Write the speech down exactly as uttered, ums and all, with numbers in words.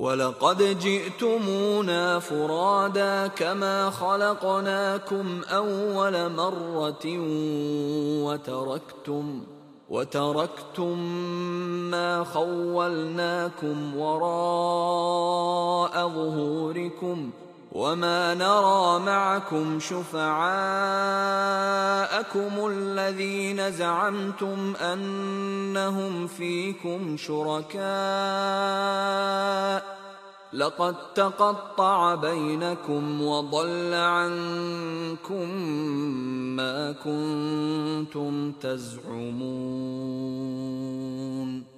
وَلَقَدْ جِئْتُمُونَا فُرَادَىٰ كَمَا خَلَقْنَاكُمْ أَوَّلَ مَرَّةٍ وَتَرَكْتُمْ وَتَرَكْتُم مَّا خَوَّلْنَاكُمْ وَرَاءَ ظُهُورِكُمْ وَمَا نَرَىٰ مَعَكُمْ شُفَعَاءَكُمُ الَّذِينَ زَعَمْتُمْ أَنَّهُمْ فِيكُمْ شُرَكَاءُ ۚ لَقَد تَّقَطَّعَ بَيْنَكُمْ وَضَلَّ عَنكُم مَّا كُنتُمْ تَزْعُمُونَ